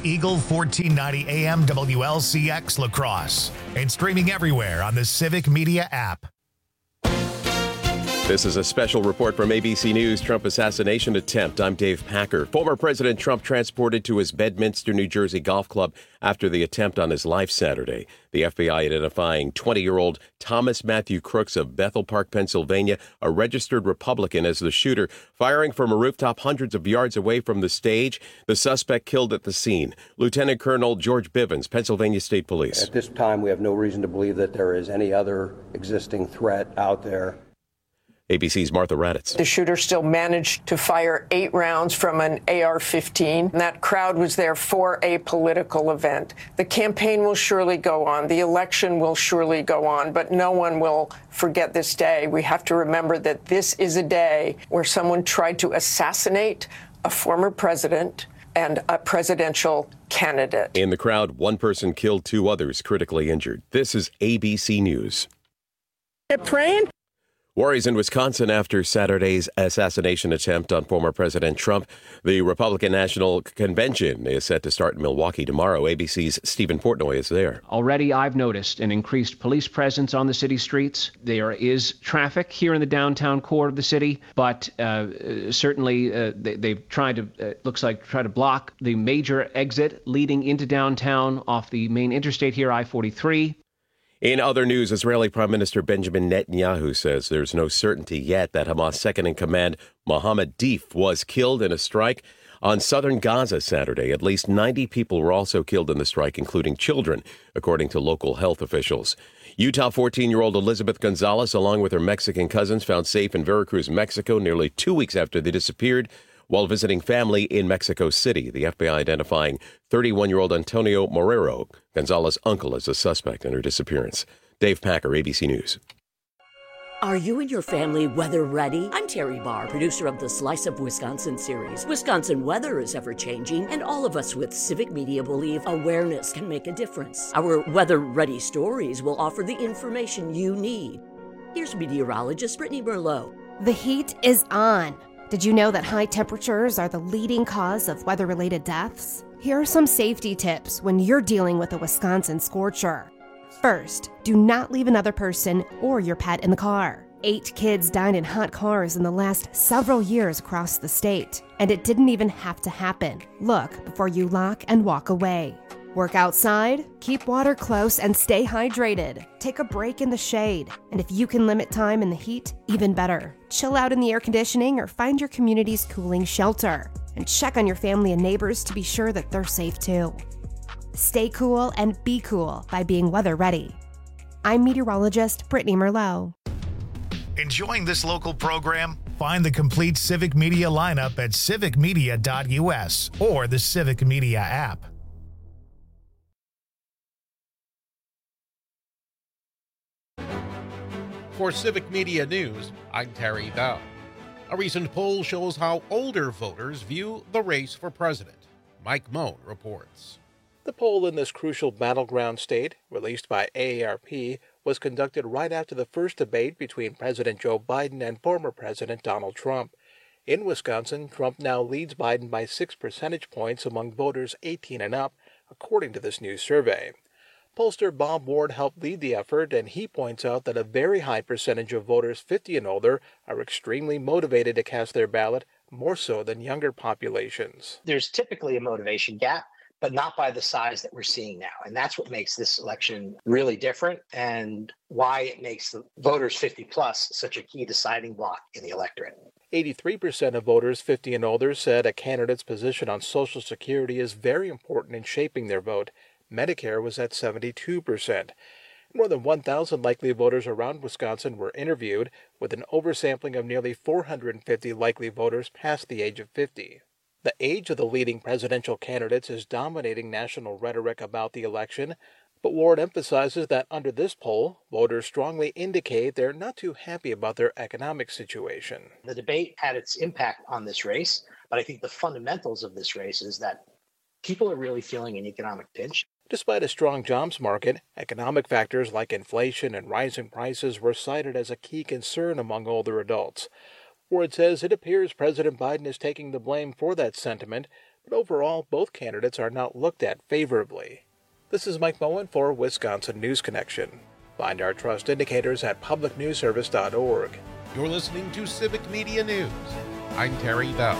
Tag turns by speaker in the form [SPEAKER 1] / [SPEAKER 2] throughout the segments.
[SPEAKER 1] Eagle 1490 AM WLCX La Crosse and streaming everywhere on the Civic Media app.
[SPEAKER 2] This is a special report from ABC News, Trump assassination attempt. I'm Dave Packer. Former President Trump transported to his Bedminster, New Jersey golf club after the attempt on his life Saturday. The FBI identifying 20-year-old Thomas Matthew Crooks of Bethel Park, Pennsylvania, a registered Republican, as the shooter, firing from a rooftop hundreds of yards away from the stage. The suspect killed at the scene. Lieutenant Colonel George Bivens, Pennsylvania State Police.
[SPEAKER 3] At this time, we have no reason to believe that there is any other existing threat out there.
[SPEAKER 2] ABC's Martha Raddatz.
[SPEAKER 4] The shooter still managed to fire 8 rounds from an AR-15. And that crowd was there for a political event. The campaign will surely go on. The election will surely go on. But no one will forget this day. We have to remember that this is a day where someone tried to assassinate a former president and a presidential candidate.
[SPEAKER 2] In the crowd, one person killed, 2 others critically injured. This is ABC News.
[SPEAKER 4] Keep praying.
[SPEAKER 2] Worries in Wisconsin after Saturday's assassination attempt on former President Trump. The Republican National Convention is set to start in Milwaukee tomorrow. ABC's Stephen Portnoy is there.
[SPEAKER 5] Already I've noticed an increased police presence on the city streets. There is traffic here in the downtown core of the city, but certainly they've tried to, try to block the major exit leading into downtown off the main interstate here, I-43.
[SPEAKER 2] In other news, Israeli Prime Minister Benjamin Netanyahu says there's no certainty yet that Hamas second-in-command Mohammed Deif was killed in a strike on southern Gaza Saturday. At least 90 people were also killed in the strike, including children, according to local health officials. Utah 14-year-old Elizabeth Gonzalez, along with her Mexican cousins, found safe in Veracruz, Mexico, nearly 2 weeks after they disappeared while visiting family in Mexico City. The FBI identifying 31-year-old Antonio Morero, Gonzalez's uncle, as a suspect in her disappearance. Dave Packer, ABC News.
[SPEAKER 6] Are you and your family weather ready? I'm Terry Barr, producer of the Slice of Wisconsin series. Wisconsin weather is ever-changing, and all of us with Civic Media believe awareness can make a difference. Our weather-ready stories will offer the information you need. Here's meteorologist Brittany Merlot.
[SPEAKER 7] The heat is on. Did you know that high temperatures are the leading cause of weather-related deaths? Here are some safety tips when you're dealing with a Wisconsin scorcher. First, do not leave another person or your pet in the car. 8 kids died in hot cars in the last several years across the state, and it didn't even have to happen. Look before you lock and walk away. Work outside, keep water close, and stay hydrated. Take a break in the shade. And if you can limit time in the heat, even better. Chill out in the air conditioning or find your community's cooling shelter. And check on your family and neighbors to be sure that they're safe too. Stay cool and be cool by being weather ready. I'm meteorologist Brittany Merlot.
[SPEAKER 1] Enjoying this local program? Find the complete Civic Media lineup at civicmedia.us or the Civic Media app.
[SPEAKER 8] For Civic Media News, I'm Terry Dow. A recent poll shows how older voters view the race for president. Mike Moan reports.
[SPEAKER 9] The poll in this crucial battleground state, released by AARP, was conducted right after the first debate between President Joe Biden and former President Donald Trump. In Wisconsin, Trump now leads Biden by 6 percentage points among voters 18 and up, according to this new survey. Pollster Bob Ward helped lead the effort, and he points out that a very high percentage of voters 50 and older are extremely motivated to cast their ballot, more so than younger populations.
[SPEAKER 10] There's typically a motivation gap, but not by the size that we're seeing now. And that's what makes this election really different and why it makes the voters 50 plus such a key deciding block in the electorate.
[SPEAKER 9] 83% of voters 50 and older said a candidate's position on Social Security is very important in shaping their vote. Medicare was at 72%. More than 1,000 likely voters around Wisconsin were interviewed, with an oversampling of nearly 450 likely voters past the age of 50. The age of the leading presidential candidates is dominating national rhetoric about the election, but Ward emphasizes that under this poll, voters strongly indicate they're not too happy about their economic situation.
[SPEAKER 10] The debate had its impact on this race, but I think the fundamentals of this race is that people are really feeling an economic pinch.
[SPEAKER 9] Despite a strong jobs market, economic factors like inflation and rising prices were cited as a key concern among older adults. Ward says it appears President Biden is taking the blame for that sentiment, But overall, both candidates are not looked at favorably. This is Mike Moen for Wisconsin News Connection. Find our trust indicators at publicnewsservice.org.
[SPEAKER 8] You're listening to Civic Media News. I'm Terry Bell.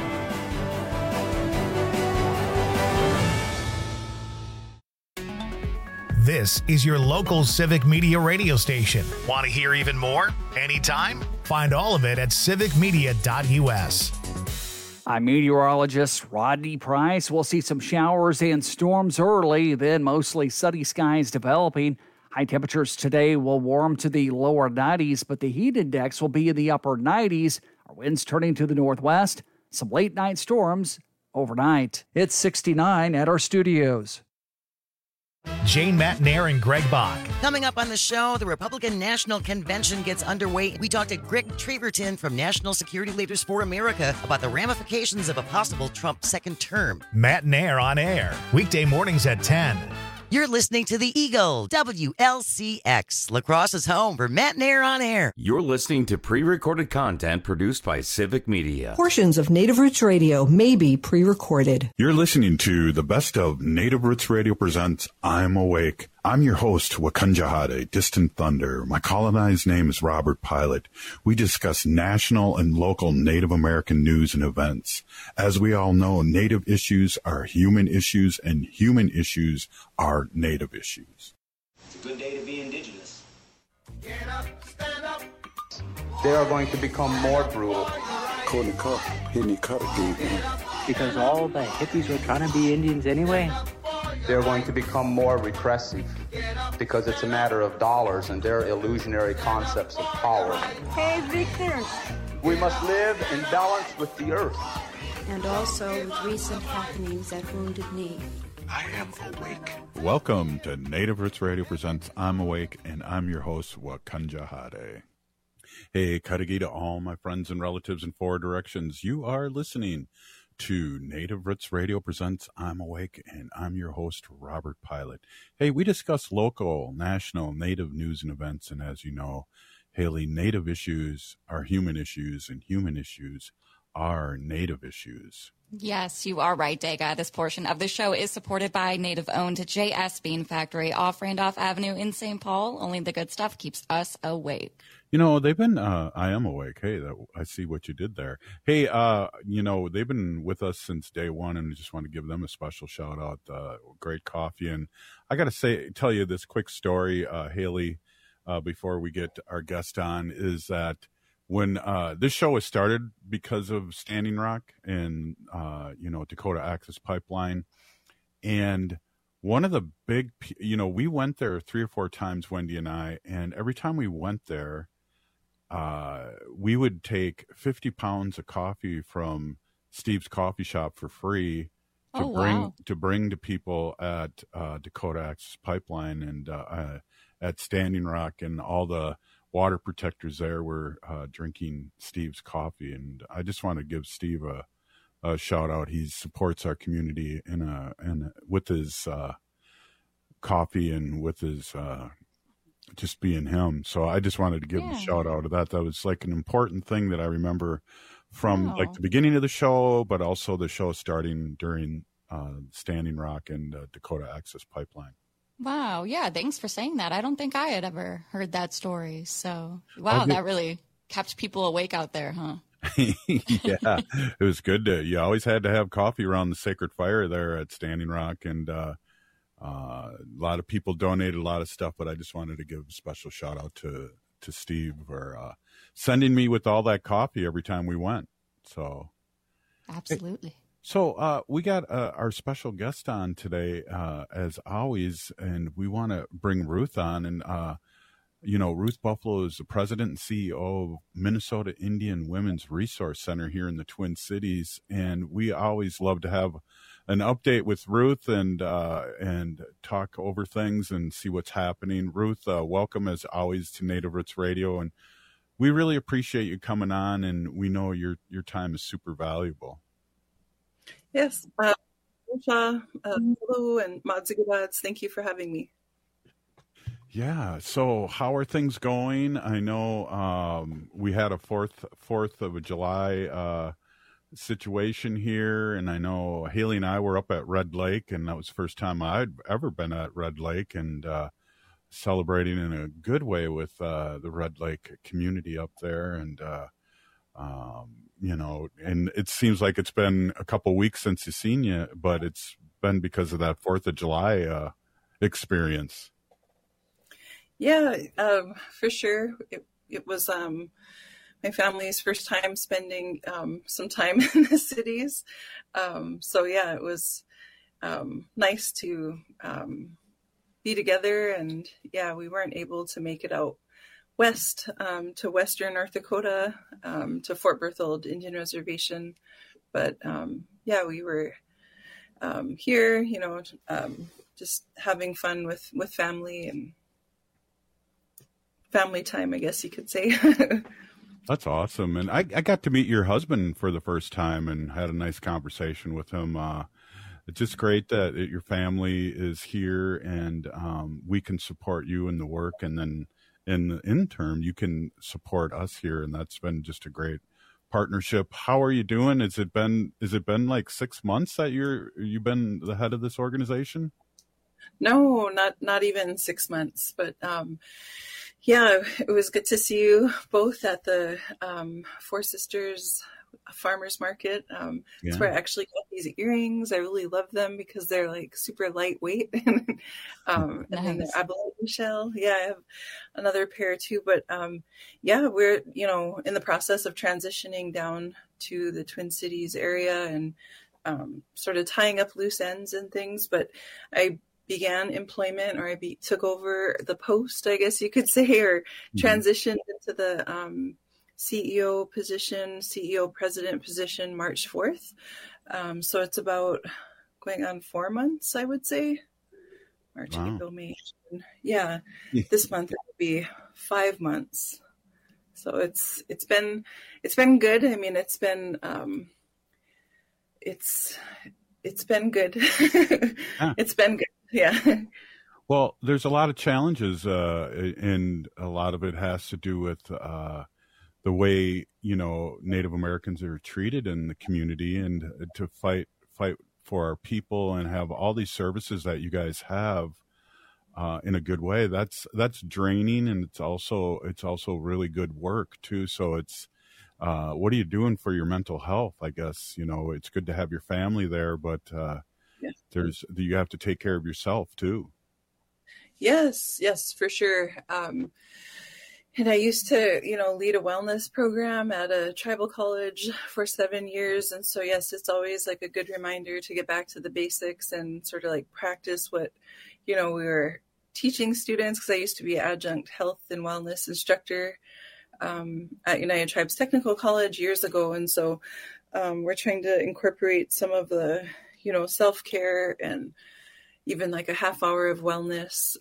[SPEAKER 1] This is your local Civic Media radio station. Want to hear even more? Anytime? Find all of it at civicmedia.us.
[SPEAKER 11] I'm meteorologist Rodney Price. We'll see some showers and storms early, then mostly sunny skies developing. High temperatures today will warm to the lower 90s, but the heat index will be in the upper 90s. Our winds turning to the northwest. Some late night storms overnight. It's 69 at our studios.
[SPEAKER 1] Jane Matnair and Greg Bach.
[SPEAKER 12] Coming up on the show, the Republican National Convention gets underway. We talked to Greg Treverton from National Security Leaders for America about the ramifications of a possible Trump second term.
[SPEAKER 1] Matnair on air, weekday mornings at 10.
[SPEAKER 12] You're listening to The Eagle, WLCX, La Crosse's home for Matnair on air.
[SPEAKER 13] You're listening to pre-recorded content produced by Civic Media.
[SPEAKER 14] Portions of Native Roots Radio may be pre-recorded.
[SPEAKER 15] You're listening to the best of Native Roots Radio presents I'm Awake. I'm your host, Wakunjahade, Distant Thunder. My colonized name is Robert Pilot. We discuss national and local Native American news and events. As we all know, Native issues are human issues, and human issues are Native issues.
[SPEAKER 16] It's a good day to be Indigenous.
[SPEAKER 17] Get up, stand up.
[SPEAKER 18] They are going to become more brutal.
[SPEAKER 19] Because all the hippies were trying to be Indians anyway.
[SPEAKER 18] They're going to become more repressive because it's a matter of dollars and their illusionary concepts of power.
[SPEAKER 20] Hey, Victor.
[SPEAKER 18] We must live in balance with the earth.
[SPEAKER 20] And also with recent happenings at Wounded Knee.
[SPEAKER 15] I am awake. Welcome to Native Roots Radio presents I'm Awake, and I'm your host, Wakunjahade. Hey, Kadagi to all my friends and relatives in four directions. You are listening to Native Roots Radio presents I'm Awake, and I'm your host, Robert Pilot. Hey, we discuss local, national, Native news and events, and as you know, Haley, Native issues are human issues, and human issues are Native issues.
[SPEAKER 21] Yes, you are right, Dega. This portion of the show is supported by Native-owned J.S. Bean Factory off Randolph Avenue in St. Paul. Only the good stuff keeps us awake.
[SPEAKER 15] You know, they've been, I am awake. Hey, I see what you did there. Hey, you know, they've been with us since day one, and I just want to give them a special shout out. Great coffee. And I got to tell you this quick story, Haley, before we get our guest on, is that when this show was started because of Standing Rock and, you know, Dakota Access Pipeline. And one of the big, you know, we went there 3 or 4 times, Wendy and I, and every time we went there, we would take 50 pounds of coffee from Steve's coffee shop for free to bring to people at Dakota Access Pipeline and at Standing Rock, and all the water protectors there were drinking Steve's coffee. And I just want to give Steve a shout out. He supports our community with his coffee and with his just being him. So I just wanted to give him a shout out of that. That was like an important thing that I remember from like the beginning of the show, but also the show starting during Standing Rock and Dakota Access Pipeline.
[SPEAKER 21] Wow. Yeah. Thanks for saying that. I don't think I had ever heard that story. So, wow, that really kept people awake out there, huh?
[SPEAKER 15] Yeah, it was good. You always had to have coffee around the sacred fire there at Standing Rock. And a lot of people donated a lot of stuff, but I just wanted to give a special shout out to Steve for sending me with all that coffee every time we went. So
[SPEAKER 21] absolutely.
[SPEAKER 15] So we got our special guest on today, as always, and we want to bring Ruth on. And, you know, Ruth Buffalo is the president and CEO of Minnesota Indian Women's Resource Center here in the Twin Cities. And we always love to have an update with Ruth and talk over things and see what's happening. Ruth, welcome as always to Native Roots Radio. And we really appreciate you coming on, and we know your time is super valuable.
[SPEAKER 22] Yes. Hello, and Madzigabads. Thank you for having me.
[SPEAKER 15] Yeah. So how are things going? I know we had a 4th of July situation here, and I know Haley and I were up at Red Lake, and that was the first time I'd ever been at Red Lake, and celebrating in a good way with the Red Lake community up there. And and it seems like it's been a couple weeks since you've seen you, but it's been because of that 4th of July experience.
[SPEAKER 22] Yeah, for sure. It was my family's first time spending some time in the cities. So yeah, it was nice to be together. And yeah, we weren't able to make it out west to Western North Dakota, to Fort Berthold Indian Reservation. But yeah, we were here, just having fun with family and family time, I guess you could say.
[SPEAKER 15] That's awesome. And I got to meet your husband for the first time and had a nice conversation with him. It's just great that your family is here, and we can support you in the work, and then in turn you can support us here, and that's been just a great partnership. How are you doing? Has it been like 6 months that you've been the head of this organization?
[SPEAKER 22] No, not even 6 months, but yeah, it was good to see you both at the Four Sisters Farmers Market. That's where I actually got these earrings. I really love them because they're like super lightweight. And then they're abalone shell. Yeah, I have another pair too. But yeah, we're in the process of transitioning down to the Twin Cities area and sort of tying up loose ends and things. But I began employment, or I took over the post, I guess you could say, or transitioned into the CEO president position March 4th. So it's about going on 4 months, I would say. March, April, May. Yeah, this month it will be 5 months. So it's been good. I mean, it's been good. It's been good. Yeah.
[SPEAKER 15] Well, there's a lot of challenges, and a lot of it has to do with the way Native Americans are treated in the community, and to fight for our people and have all these services that you guys have in a good way. That's draining, and it's also really good work too. So it's what are you doing for your mental health? I guess it's good to have your family there, but you have to take care of yourself too.
[SPEAKER 22] Yes, for sure. And I used to, lead a wellness program at a tribal college for 7 years. And so, yes, it's always like a good reminder to get back to the basics and sort of like practice what, we were teaching students, because I used to be adjunct health and wellness instructor at United Tribes Technical College years ago. And so we're trying to incorporate some of the, self-care and even like a half hour of wellness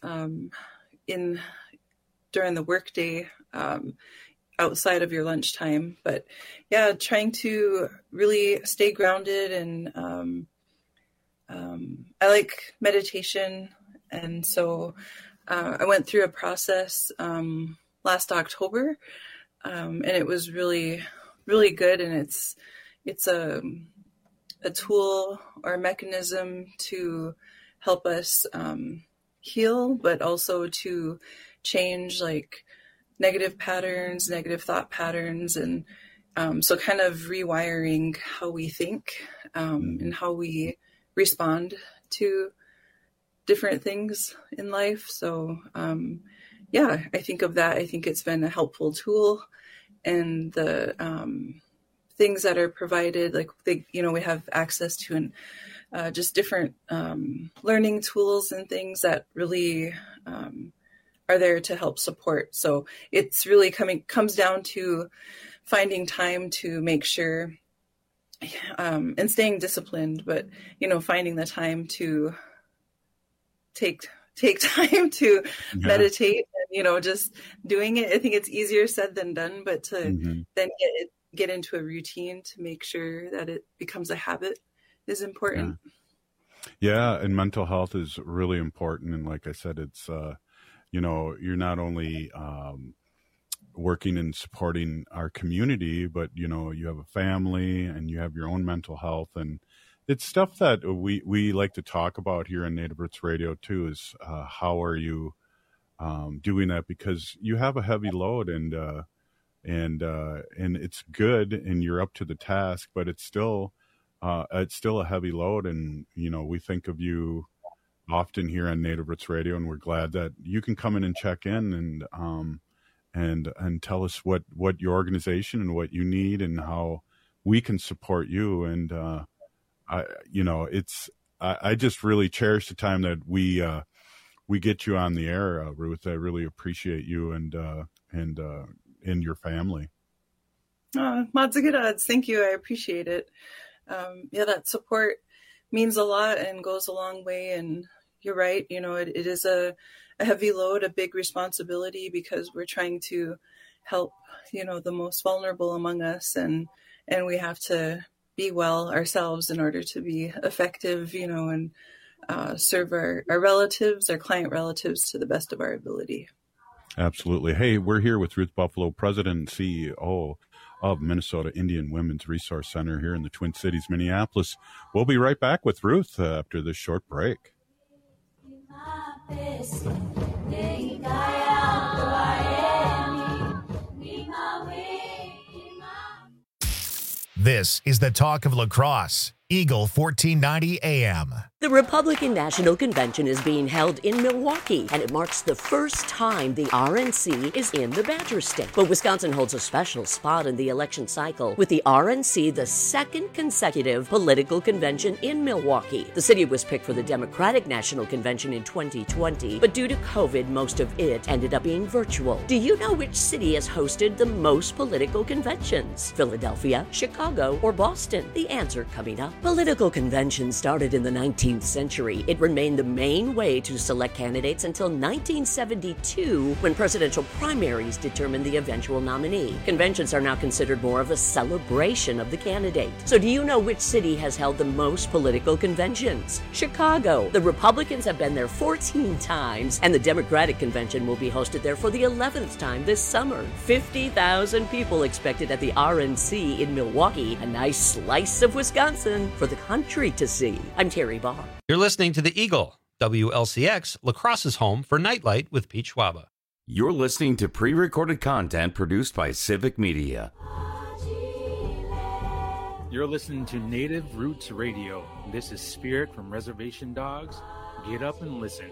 [SPEAKER 22] during the workday, outside of your lunchtime. But yeah, trying to really stay grounded, and I like meditation. And so I went through a process last October, and it was really, really good. And it's a tool or a mechanism to help us heal, but also to change like negative patterns, negative thought patterns. And so kind of rewiring how we think and how we respond to different things in life. So yeah, I think of that. I think it's been a helpful tool, and the things that are provided, like we have access to just different learning tools and things that really are there to help support. So it's really comes down to finding time to make sure and staying disciplined, but finding the time to take time to meditate, and just doing it. I think it's easier said than done, but to then get into a routine to make sure that it becomes a habit is important.
[SPEAKER 15] Yeah, and mental health is really important. And like I said, it's you're not only working and supporting our community, but you have a family and you have your own mental health, and it's stuff that we like to talk about here on Native Roots Radio too. Is how are you doing that, because you have a heavy load, and it's good, and you're up to the task, but it's still a heavy load, and we think of you often here on Native Roots Radio, and we're glad that you can come in and check in and tell us what your organization and what you need and how we can support you. And I just really cherish the time that we get you on the air, Ruth. I really appreciate you and your family.
[SPEAKER 22] Mods of good odds. Thank you. I appreciate it. That support means a lot and goes a long way. And you're right. It is a heavy load, a big responsibility, because we're trying to help, the most vulnerable among us. And we have to be well ourselves in order to be effective, and serve our relatives, our client relatives, to the best of our ability.
[SPEAKER 15] Absolutely. Hey, we're here with Ruth Buffalo, President and CEO of Minnesota Indian Women's Resource Center here in the Twin Cities, Minneapolis. We'll be right back with Ruth after this short break.
[SPEAKER 1] This is the Talk of La Crosse, Eagle 1490 AM.
[SPEAKER 6] The Republican National Convention is being held in Milwaukee, and it marks the first time the RNC is in the Badger State. But Wisconsin holds a special spot in the election cycle, with the RNC the second consecutive political convention in Milwaukee. The city was picked for the Democratic National Convention in 2020, but due to COVID, most of it ended up being virtual. Do you know which city has hosted the most political conventions? Philadelphia, Chicago, or Boston? The answer coming up. Political conventions started in the 19th century. It remained the main way to select candidates until 1972, when presidential primaries determined the eventual nominee. Conventions are now considered more of a celebration of the candidate. So do you know which city has held the most political conventions? Chicago. The Republicans have been there 14 times, and the Democratic convention will be hosted there for the 11th time this summer. 50,000 people expected at the RNC in Milwaukee, a nice slice of Wisconsin for the country to see. I'm Terry Barr.
[SPEAKER 3] You're listening to The Eagle, WLCX, La Crosse's home for Nightlight with Pete Schwaba.
[SPEAKER 13] You're listening to pre-recorded content produced by Civic Media.
[SPEAKER 4] You're listening to Native Roots Radio. This is Spirit from Reservation Dogs. Get up and listen.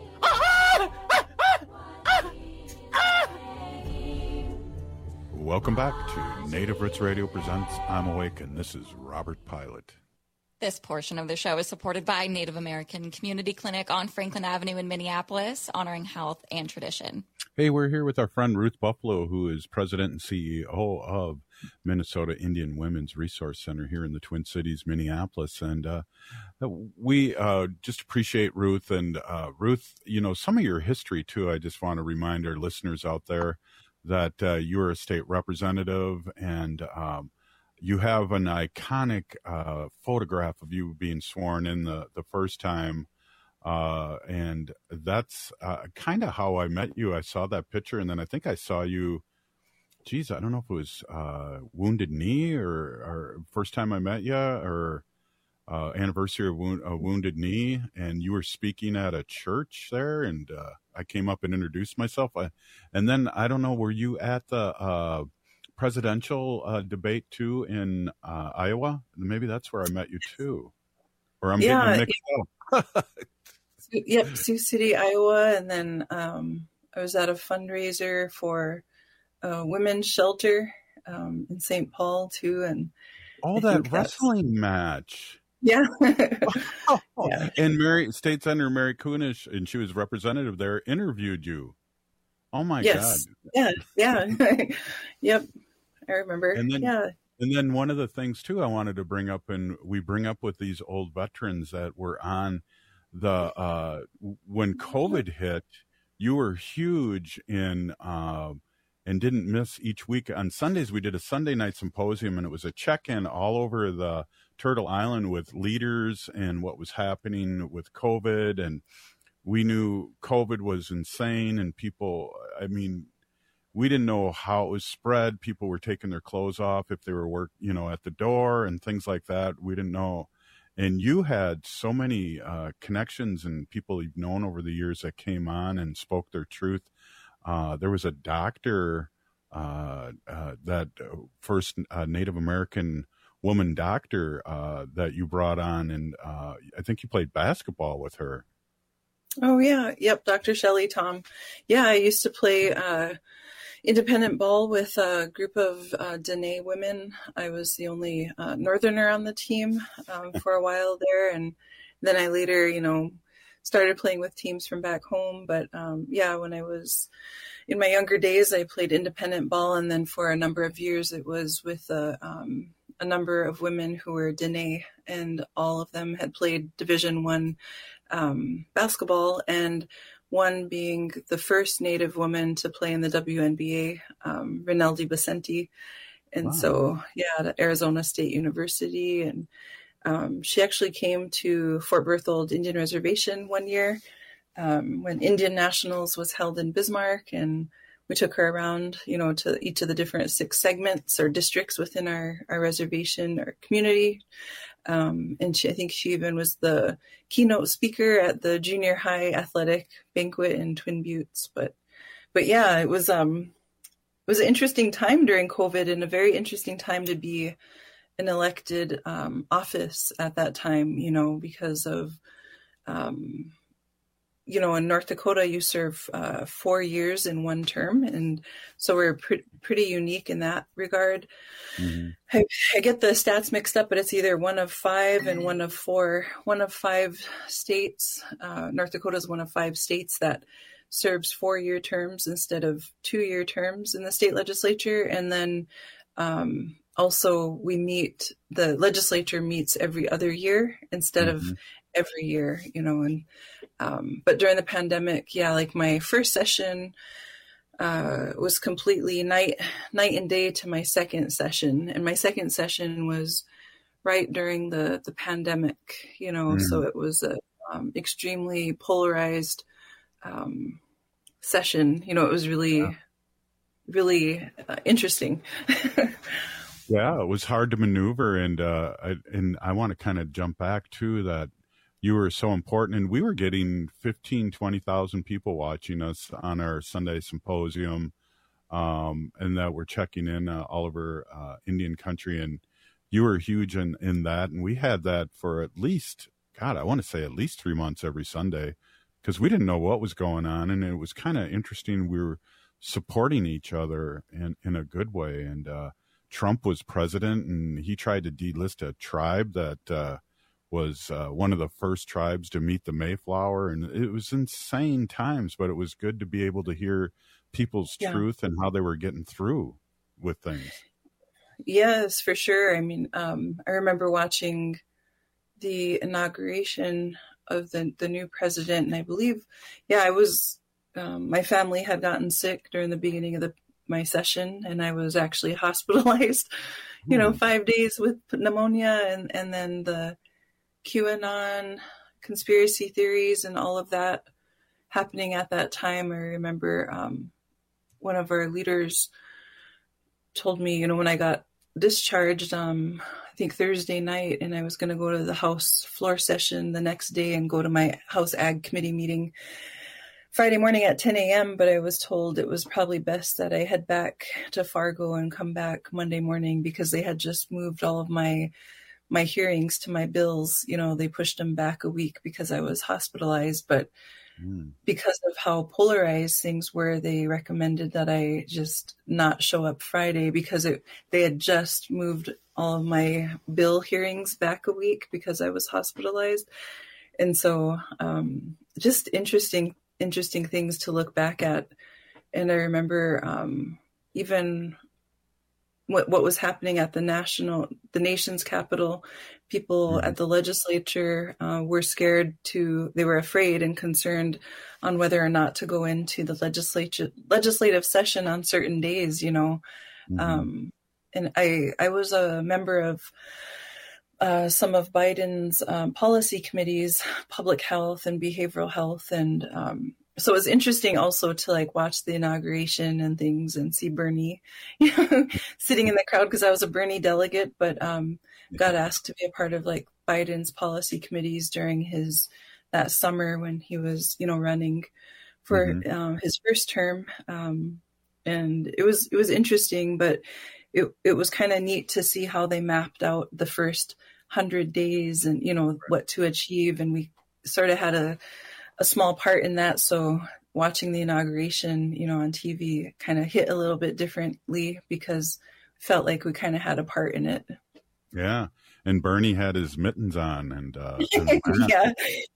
[SPEAKER 15] Welcome back to Native Roots Radio presents I'm Awake, and this is Robert Pilot.
[SPEAKER 21] This portion of the show is supported by Native American Community Clinic on Franklin Avenue in Minneapolis, honoring health and tradition.
[SPEAKER 15] Hey, we're here with our friend Ruth Buffalo, who is president and CEO of Minnesota Indian Women's Resource Center here in the Twin Cities, Minneapolis. And we just appreciate Ruth. And Ruth, some of your history, too. I just want to remind our listeners out there that you're a state representative, and you have an iconic photograph of you being sworn in the first time. And that's kind of how I met you. I saw that picture, and then I think I saw you, I don't know if it was Wounded Knee or first time I met you, or anniversary of Wounded Knee, and you were speaking at a church there, and I came up and introduced myself. And then, I don't know, were you at the presidential debate too in Iowa? Maybe that's where I met you too, or I'm getting mixed up.
[SPEAKER 22] Yep, Sioux City, Iowa, and then I was at a fundraiser for a women's shelter in St. Paul too, and
[SPEAKER 15] that wrestling match.
[SPEAKER 22] Yeah.
[SPEAKER 15] And State Senator Mary Kunish, and she was representative there, interviewed you. Oh my God.
[SPEAKER 22] Yeah. Yep. I remember.
[SPEAKER 15] And then one of the things too I wanted to bring up, and we bring up with these old veterans that were on the when COVID hit, you were huge in and didn't miss each week. On Sundays, we did a Sunday night symposium, and it was a check-in all over the Turtle Island with leaders and what was happening with COVID. And we knew COVID was insane, and people, we didn't know how it was spread. People were taking their clothes off if they were at the door and things like that. We didn't know. And you had so many connections and people you've known over the years that came on and spoke their truth. There was a doctor, that first Native American woman doctor that you brought on, and I think you played basketball with her.
[SPEAKER 22] Oh, yeah. Yep. Dr. Shelley Tom. Yeah, I used to play independent ball with a group of Dene women. I was the only Northerner on the team for a while there. And then I later, started playing with teams from back home. But when I was in my younger days, I played independent ball. And then for a number of years, it was with a number of women who were Dene, and all of them had played Division I basketball, and one being the first Native woman to play in the WNBA, Rinaldi Basenti. And so, at Arizona State University. And she actually came to Fort Berthold Indian Reservation one year when Indian Nationals was held in Bismarck. And we took her around, to each of the different 6 segments or districts within our reservation or community. And I think she even was the keynote speaker at the junior high athletic banquet in Twin Buttes. But yeah, it was an interesting time during COVID, and a very interesting time to be an elected office at that time, because of, in North Dakota, you serve 4 years in one term. And so we're pretty unique in that regard. Mm-hmm. I get the stats mixed up, but it's either one of 5 and one of 4. One of 5 states, North Dakota is one of 5 states that serves 4-year terms instead of 2-year terms in the state legislature. And then also the legislature meets every other year instead of every year, and but during the pandemic, like my first session was completely night and day to my second session, and my second session was right during the pandemic, so it was a extremely polarized session. It was really interesting.
[SPEAKER 15] Yeah, it was hard to maneuver, and I want to kind of jump back to that. You were so important, and we were getting 15,000, 20,000 people watching us on our Sunday symposium, and that were checking in all over Indian country, and you were huge in that, and we had that for at least 3 months every Sunday, because we didn't know what was going on, and it was kind of interesting. We were supporting each other in a good way, and Trump was president, and he tried to delist a tribe that was one of the first tribes to meet the Mayflower. And it was insane times, but it was good to be able to hear people's truth and how they were getting through with things.
[SPEAKER 22] Yes, for sure. I mean, I remember watching the inauguration of the new president, and I believe, I was, my family had gotten sick during the beginning of my session, and I was actually hospitalized, 5 days with pneumonia, and then the QAnon conspiracy theories and all of that happening at that time. I remember one of our leaders told me, when I got discharged, I think Thursday night, and I was going to go to the House floor session the next day and go to my House Ag Committee meeting Friday morning at 10 a.m., but I was told it was probably best that I head back to Fargo and come back Monday morning, because they had just moved all of my hearings to my bills. They pushed them back a week because I was hospitalized, but because of how polarized things were, they recommended that I just not show up Friday, because they had just moved all of my bill hearings back a week because I was hospitalized. And so just interesting things to look back at. And I remember even what was happening at the nation's capital. People at the legislature were they were afraid and concerned on whether or not to go into the legislative session on certain days, and I was a member of some of Biden's policy committees, public health and behavioral health. And so it was interesting also to like watch the inauguration and things and see Bernie sitting in the crowd, because I was a Bernie delegate, but got asked to be a part of like Biden's policy committees during that summer when he was, running for his first term. And it was interesting, but it was kind of neat to see how they mapped out the first 100 days and, what to achieve. And we sort of had a small part in that. So watching the inauguration, on TV kind of hit a little bit differently because felt like we kind of had a part in it.
[SPEAKER 15] Yeah. And Bernie had his mittens on and
[SPEAKER 22] yeah.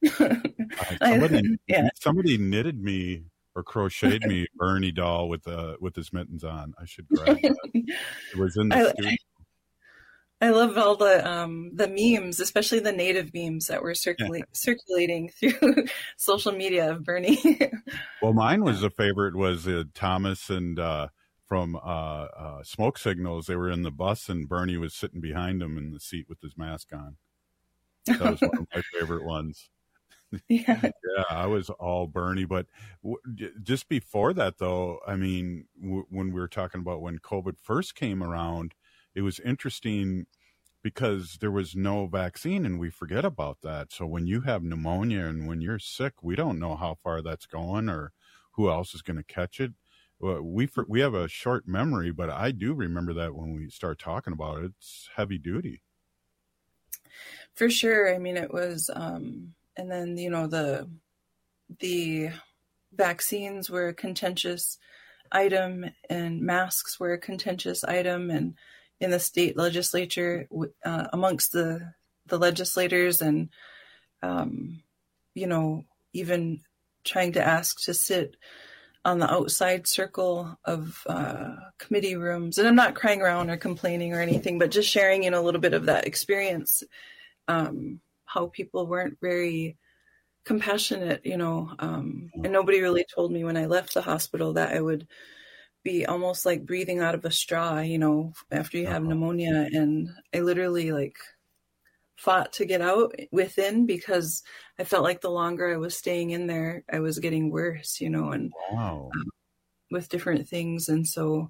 [SPEAKER 15] Somebody knitted me or crocheted me a Bernie doll with his mittens on. I should grab that. It was in the studio.
[SPEAKER 22] I love all the memes, especially the native memes that were circulating through social media of Bernie.
[SPEAKER 15] Well, mine was a favorite was Thomas and from Smoke Signals. They were in the bus and Bernie was sitting behind him in the seat with his mask on. That was one of my favorite ones.
[SPEAKER 22] Yeah,
[SPEAKER 15] I was all Bernie. But just before that, though, I mean, when we were talking about when COVID first came around, it was interesting because there was no vaccine and we forget about that. So when you have pneumonia and when you're sick, we don't know how far that's going or who else is going to catch it. We have a short memory, but I do remember that when we start talking about it, it's heavy duty.
[SPEAKER 22] For sure. I mean, it was, and then, the vaccines were a contentious item and masks were a contentious item. And in the state legislature, amongst the legislators and, even trying to ask to sit on the outside circle of committee rooms. And I'm not crying around or complaining or anything, but just sharing, a little bit of that experience, how people weren't very compassionate, and nobody really told me when I left the hospital that I would be almost like breathing out of a straw, after you have pneumonia. And I literally fought to get out within because I felt like the longer I was staying in there, I was getting worse, and with different things. And so,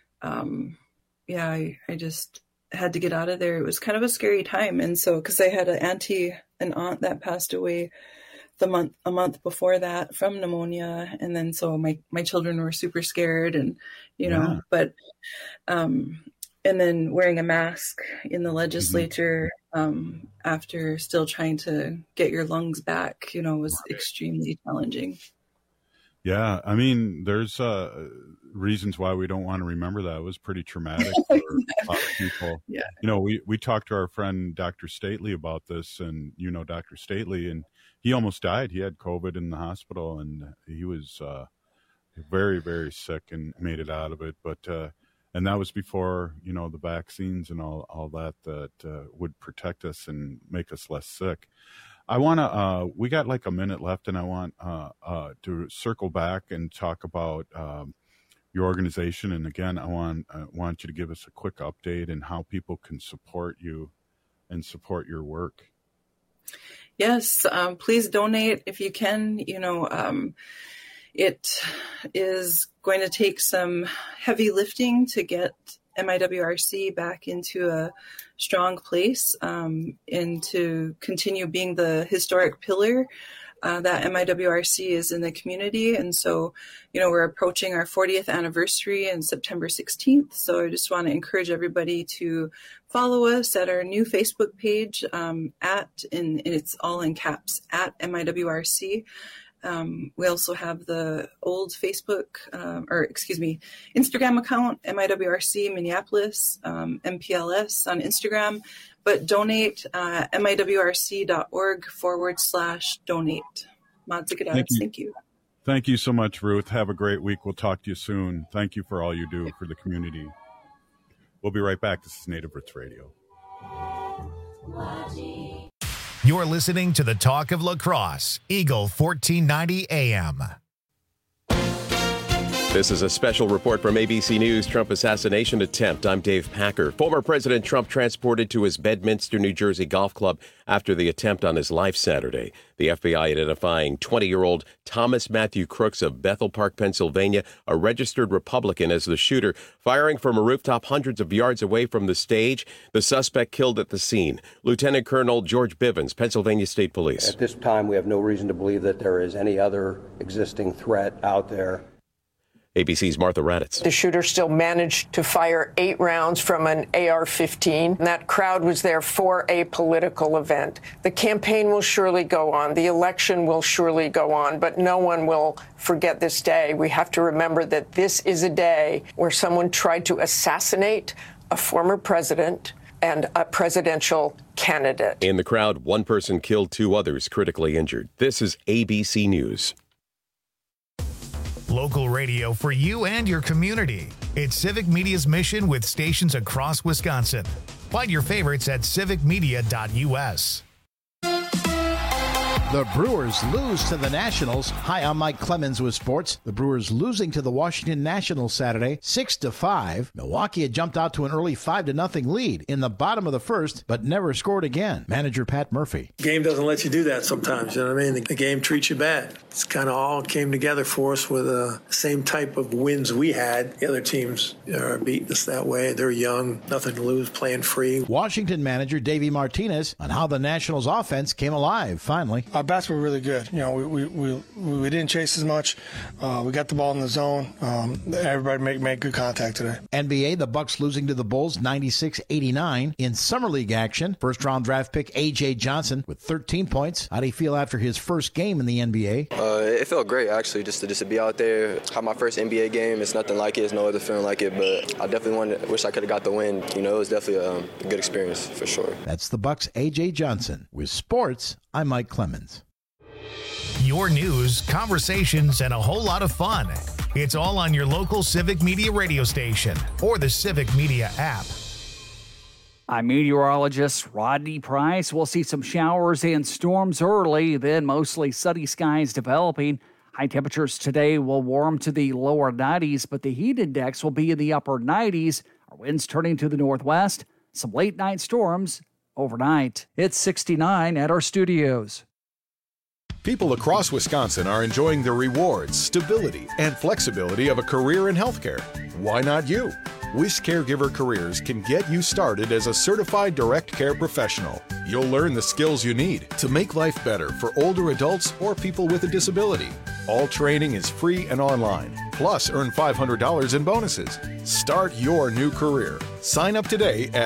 [SPEAKER 22] I just had to get out of there. It was kind of a scary time. And so, cause I had an aunt that passed away a month before that from pneumonia. And then, so my children were super scared and, but, and then wearing a mask in the legislature, after still trying to get your lungs back, was extremely challenging.
[SPEAKER 15] Yeah. I mean, there's reasons why we don't want to remember that. It was pretty traumatic for a lot of people.
[SPEAKER 22] Yeah.
[SPEAKER 15] We talked to our friend, Dr. Stately, about this and, Dr. Stately, and he almost died. He had COVID in the hospital and he was very, very sick and made it out of it. But, and that was before, the vaccines and all that would protect us and make us less sick. I want to, we got like a minute left and I want to circle back and talk about your organization. And again, I want you to give us a quick update and how people can support you and support your work.
[SPEAKER 22] Yes, please donate if you can. It is going to take some heavy lifting to get MIWRC back into a strong place and to continue being the historic pillar that MIWRC is in the community. And so, we're approaching our 40th anniversary on September 16th. So I just want to encourage everybody to follow us at our new Facebook page and it's all in caps, at MIWRC. We also have the old Instagram account, MIWRC Minneapolis, MPLS on Instagram, but donate miwrc.org/donate. Thank you.
[SPEAKER 15] Thank you so much, Ruth. Have a great week. We'll talk to you soon. Thank you for all you do for the community. We'll be right back. This is Native Roots Radio.
[SPEAKER 1] You're listening to the Talk of La Crosse, Eagle 1490 AM.
[SPEAKER 2] This is a special report from ABC News Trump assassination attempt. I'm Dave Packer. Former President Trump transported to his Bedminster, New Jersey golf club after the attempt on his life Saturday. The FBI identifying 20-year-old Thomas Matthew Crooks of Bethel Park, Pennsylvania, a registered Republican, as the shooter, firing from a rooftop hundreds of yards away from the stage. The suspect killed at the scene. Lieutenant Colonel George Bivens, Pennsylvania State Police.
[SPEAKER 5] At this time, we have no reason to believe that there is any other existing threat out there.
[SPEAKER 2] ABC's Martha Raddatz.
[SPEAKER 23] The shooter still managed to fire 8 rounds from an AR-15. That crowd was there for a political event. The campaign will surely go on. The election will surely go on, but no one will forget this day. We have to remember that this is a day where someone tried to assassinate a former president and a presidential candidate.
[SPEAKER 2] In the crowd, one person killed, 2 others critically injured. This is ABC News.
[SPEAKER 1] Local radio for you and your community. It's Civic Media's mission with stations across Wisconsin. Find your favorites at civicmedia.us.
[SPEAKER 24] The Brewers lose to the Nationals. Hi, I'm Mike Clemens with sports. The Brewers losing to the Washington Nationals Saturday, 6-5. Milwaukee had jumped out to an early 5-0 lead in the bottom of the first, but never scored again. Manager Pat Murphy.
[SPEAKER 25] The game doesn't let you do that sometimes, you know what I mean? The game treats you bad. It's kind of all came together for us with the same type of wins we had. The other teams are beating us that way. They're young, nothing to lose, playing free.
[SPEAKER 24] Washington manager Davey Martinez on how the Nationals offense came alive finally.
[SPEAKER 26] Our bats were really good. You know, we didn't chase as much. We got the ball in the zone. Everybody made good contact today.
[SPEAKER 24] NBA, the Bucks losing to the Bulls 96-89 in Summer League action. First round draft pick A.J. Johnson with 13 points. How do you feel after his first game in the NBA?
[SPEAKER 27] It felt great, actually, just to be out there. Have my first NBA game. It's nothing like it. It's no other feeling like it. But I definitely wish I could have got the win. You know, it was definitely a good experience for sure.
[SPEAKER 24] That's the Bucks' A.J. Johnson. With sports, I'm Mike Clemens.
[SPEAKER 1] Your news, conversations, and a whole lot of fun. It's all on your local Civic Media radio station or the Civic Media app.
[SPEAKER 11] I'm meteorologist Rodney Price. We'll see some showers and storms early, then mostly sunny skies developing. High temperatures today will warm to the lower 90s, but the heat index will be in the upper 90s. Our winds turning to the northwest. Some late night storms overnight. It's 69 at our studios.
[SPEAKER 28] People across Wisconsin are enjoying the rewards, stability, and flexibility of a career in healthcare. Why not you? WIS Caregiver Careers can get you started as a certified direct care professional. You'll learn the skills you need to make life better for older adults or people with a disability. All training is free and online. Plus, earn $500 in bonuses. Start your new career. Sign up today at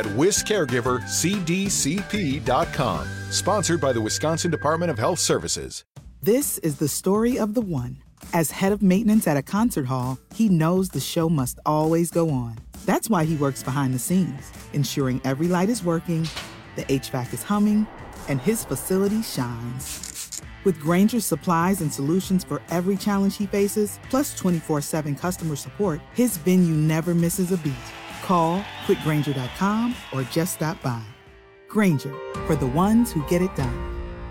[SPEAKER 28] wiscaregivercdcp.com. Sponsored by the Wisconsin Department of Health Services.
[SPEAKER 29] This is the story of the one. As head of maintenance at a concert hall, he knows the show must always go on. That's why he works behind the scenes, ensuring every light is working, the HVAC is humming, and his facility shines. With Grainger's supplies and solutions for every challenge he faces, plus 24/7 customer support, his venue never misses a beat. Call quickgrainger.com or just stop by. Grainger, for the ones who get it done.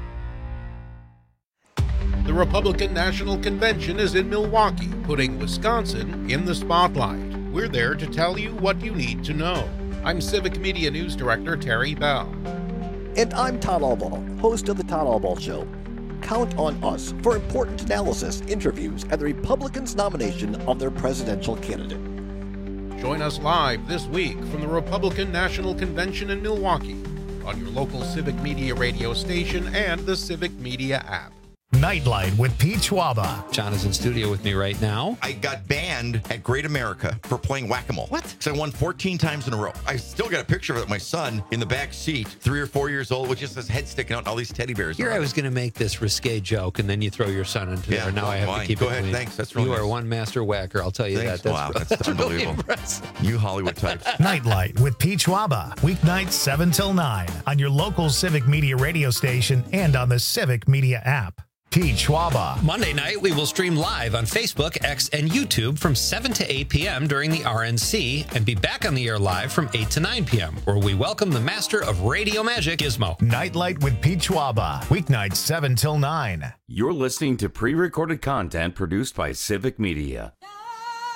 [SPEAKER 8] The Republican National Convention is in Milwaukee, putting Wisconsin in the spotlight. We're there to tell you what you need to know. I'm Civic Media News Director Terry Bell.
[SPEAKER 30] And I'm Todd Albaugh, host of The Todd Albaugh Show. Count on us for important analysis, interviews, and the Republicans' nomination of their presidential candidate.
[SPEAKER 8] Join us live this week from the Republican National Convention in Milwaukee on your local Civic Media radio station and the Civic Media app.
[SPEAKER 1] Nightlight with Pete Schwaba.
[SPEAKER 3] John is in studio with me right now.
[SPEAKER 31] I got banned at Great America for playing whack-a-mole. What? Because I won 14 times in a row. I still got a picture of it, my son in the back seat, 3 or 4 years old, with just his head sticking out and all these teddy bears.
[SPEAKER 3] Here I was going to make this risque joke, and then you throw your son into there. Now I have to keep it clean.
[SPEAKER 31] Thanks. That's really
[SPEAKER 3] You
[SPEAKER 31] nice.
[SPEAKER 3] are one master whacker, I'll tell you
[SPEAKER 31] Thanks.
[SPEAKER 3] that.
[SPEAKER 31] Wow, that's
[SPEAKER 3] really
[SPEAKER 31] unbelievable.
[SPEAKER 3] impressive.
[SPEAKER 31] You Hollywood types.
[SPEAKER 1] Nightlight with Pete Schwaba. Weeknights 7 till 9 on your local Civic Media radio station and on the Civic Media app. Pete Schwaba.
[SPEAKER 3] Monday night, we will stream live on Facebook, X, and YouTube from 7 to 8 p.m. during the RNC and be back on the air live from 8 to 9 p.m., where we welcome the master of radio magic, Gizmo.
[SPEAKER 1] Nightlight with Pete Schwaba. Weeknights 7 till 9.
[SPEAKER 13] You're listening to pre-recorded content produced by Civic Media.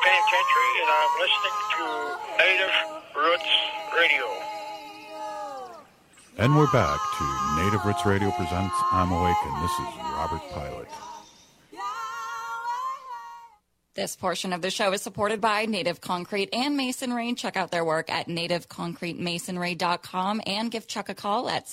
[SPEAKER 6] Penitentiary, and I'm listening to Native Roots Radio.
[SPEAKER 15] And we're back to Native Roots Radio presents I'm Awake, and this is Robert Pilot.
[SPEAKER 21] This portion of the show is supported by Native Concrete and Masonry. Check out their work at nativeconcretemasonry.com and give Chuck a call at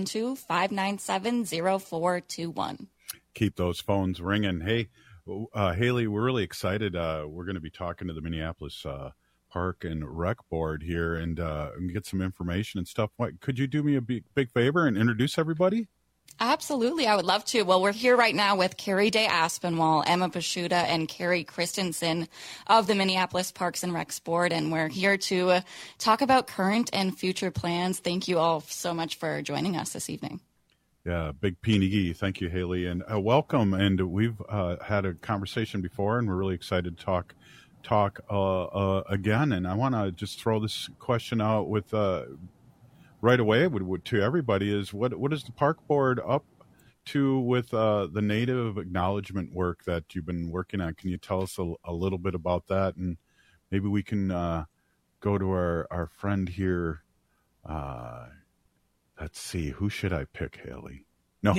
[SPEAKER 21] 612-597-0421.
[SPEAKER 15] Keep those phones ringing. Hey, Haley, we're really excited. We're going to be talking to the Minneapolis Park and Rec Board here and get some information and stuff. Could you do me a big favor and introduce everybody?
[SPEAKER 21] Absolutely. I would love to. Well, we're here right now with Carrie Day Aspinwall, Emma Pashuta, and Carrie Christensen of the Minneapolis Parks and Recs Board, and we're here to talk about current and future plans. Thank you all so much for joining us this evening.
[SPEAKER 15] Yeah, big P&E. Thank you, Haley, and welcome. And we've had a conversation before, and we're really excited to talk again. And I want to just throw this question out with right away to everybody is what is the park board up to with the native acknowledgement work that you've been working on? Can you tell us a little bit about that? And maybe we can go to our friend here. Let's see, who should I pick, Haley? No.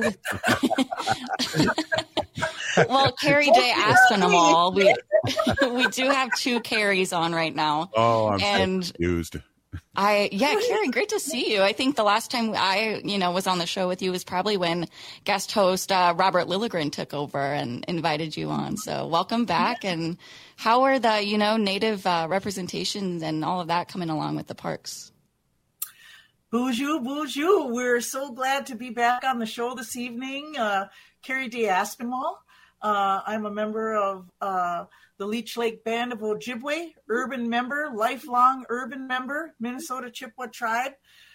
[SPEAKER 21] Well, Carrie Day Aspinwall, we do have two Carries on right now.
[SPEAKER 15] Oh, I'm so confused.
[SPEAKER 21] Carrie, great to see you. I think the last time I, was on the show with you was probably when guest host Robert Lilligren took over and invited you on. So welcome back. And how are the, native representations and all of that coming along with the parks?
[SPEAKER 7] Bonjour. We're so glad to be back on the show this evening. Carrie Day Aspinwall. I'm a member of the Leech Lake Band of Ojibwe, urban member, lifelong urban member, Minnesota Chippewa Tribe,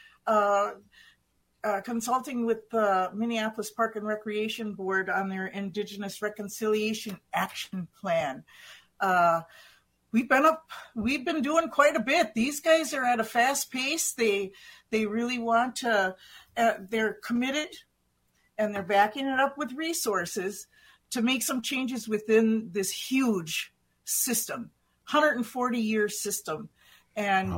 [SPEAKER 7] consulting with the Minneapolis Park and Recreation Board on their Indigenous Reconciliation Action Plan. We've been doing quite a bit. These guys are at a fast pace. They really want to, they're committed, and they're backing it up with resources to make some changes within this huge system, 140-year system. And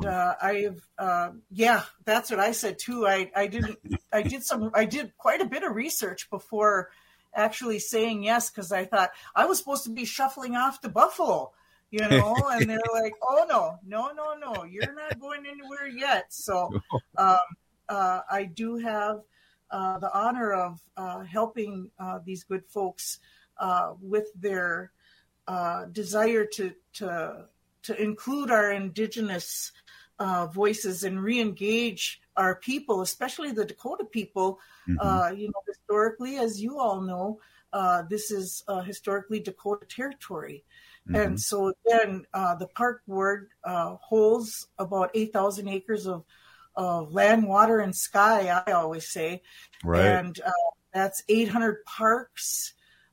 [SPEAKER 7] that's what I said too. I did quite a bit of research before actually saying yes, because I thought I was supposed to be shuffling off to Buffalo, and they're like, oh no, you're not going anywhere yet. So I do have the honor of helping these good folks with their desire to include our Indigenous voices and re-engage our people, especially the Dakota people. Mm-hmm. Historically, as you all know, this is historically Dakota territory. Mm-hmm. And so again, the park board holds about 8,000 acres of land, water, and sky, I always say. Right. And that's 800 parks.